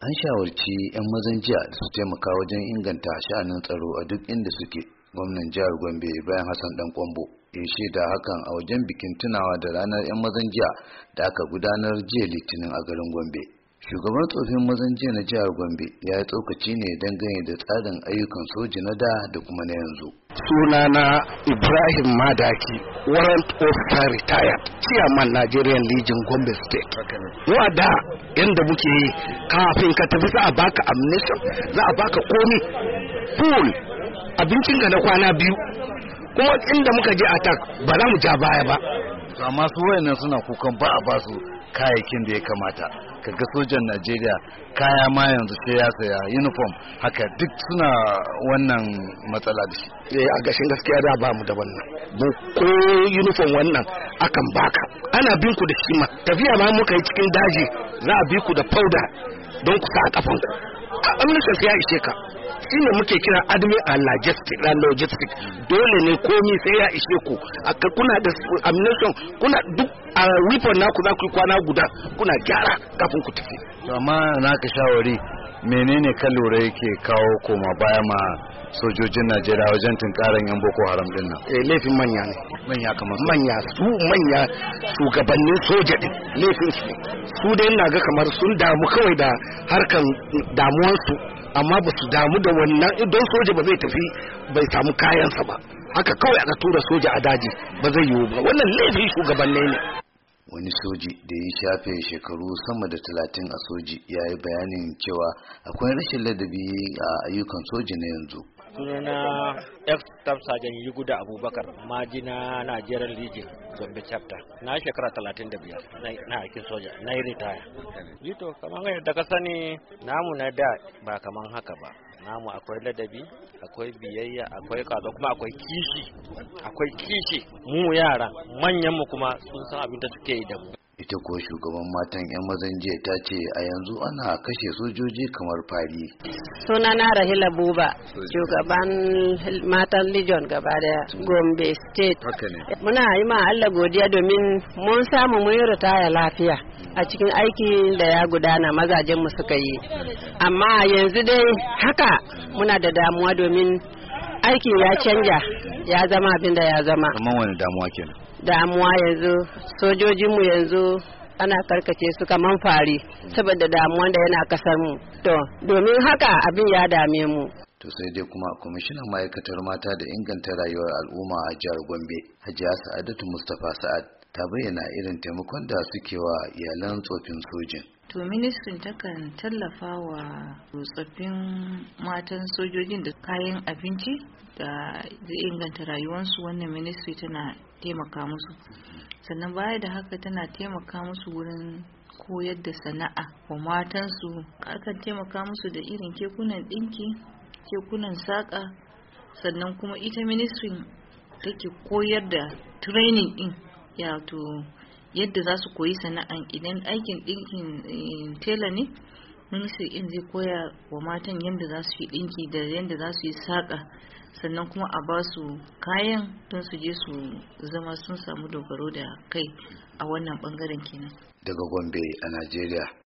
An shawarci 'yan mazan jiya da su taimaka wajen inganta sha'anin tsaro a duk inda suke. Gwamnan jihar Gombe bayan Hassan Dan Kwambo ya shaida hakan a wajen bikin tunawa da ranar 'yan mazan jiya da aka gudanar jiya Litinin a garin Gombe. Shugaban tsofin mazan jiya na jihar Gombe ya yi tsokaci ne dangane da tsarin ayyukan soji na da kuma na yanzu. Sunana Ibrahim Madaki, warrant officer retired, chairman Nigerian Legion Gombe State. Wa da yanda muke yi kafin ka tafi za a baka ammunition, za a baka komi full abincin ka na kwana biyu. Kuma inda muka je attack ba za mu ja baya ba. Amma su wayannan suna kukan ba a ba su kayayyakin da ya kamata. Kaga sojan Najeriya kaya ma yanzu sai ya saya uniform, haka duk suna wannan matsala da shi. A gashin gaskiya da ba mu da wannan. Mu ko uniform wannan akan baka. Ana bin ku da shi ma. Tafiya ma muka yi cikin daji za a bi ku da powder don ku sa a kafan ku. Ammunition sai ya ishe ka. Shi ne muke kira admin and logistic. Dole ne komi sai ya ishe ku. Kuna da ammunition, kuna duk a weapon naku za ku yi kwana guda kuna gyara kafin ku tafi. Amma naka shawari menene ka lura yake kawo koma baya ma sojojin Najeriya wajen tunkaran yan Boko Haram din nan? Laifin manya ne. Manya kamar manya shugabannin soja din laifin su dai ina ga kamar sun damu kawai da harkan damuwansu, amma ba su damu da wannan idan soja ba zai tafi bai samu kayansa ba, haka kawai aka tura soja a daji ba zai yiwu ba. Wannan laifin shugabanni ne. Wani soji da ya shafe shekaru sama da 30 a soji ya yi bayanin cewa akwai rashin ladabi a ayyukan soji na yanzu. Sunana ex-staff sergeant Yuguda Abubakar, majina Nigerian Legion Gombe chapter. Na shekara 35 na aikin soja, na yi retire. Yito kamar yadda ka sani namu na da ba kaman haka ba. Namu akwai ladabi, akwai biyayya, akwai kaza, kuma akwai kishi. Mu yara manyan mu kuma sun san abin da suke yi da mu. Ita ko shugaban matan 'yan mazan jiya ta ce a yanzu ana kashe sojoji kamar fari. Sunana Rahila Buba, shugaban matan Legion gaba da Gombe State. Muna yi ma Allah godiya domin mun samu mun yi ritaya lafiya a cikin aiki da ya gudana mazajen mu suka yi. Amma yanzu dai haka muna da damuwa domin aikin ya canja, ya zama abin da ya zama. Kamar wani damuwa kenan? Damuwa yanzu sojojinmu yanzu ana karkace su kaman fari saboda damuwan da yana kasar mu. To domin haka abin ya dame mu. To sai dai kuma kwamishinan ma'aikatar mata da inganta rayuwar al'umma a jihar Gombe, Hajiya Sa'adatu Mustapha Sa'ad, ta bayyana irin taimakon da suke wa iyalan tsofin sojin. To ministrin takan tallafa wa tsoffin matan sojojin da kayan abinci da zai inganta rayuwarsu. Wannan ministry tana taimaka musu, sannan baya da haka tana taimaka musu wurin koyar da sana'a wa matansu. Akan taimaka musu da irin kekunan ɗinki, kekunan saƙa, sannan kuma ita ministry take koyar da training ɗin yadda za su koyi sana'an. Idan aikin ɗinkin tela ne, ministry in zai koya wa matan yadda za su yi ɗinki da yadda za su yi saƙa, sannan kuma a ba su kayan don su je su zama sun samu dogaro da kai a wannan ɓangaren kenan. Daga Gombe a Najeriya.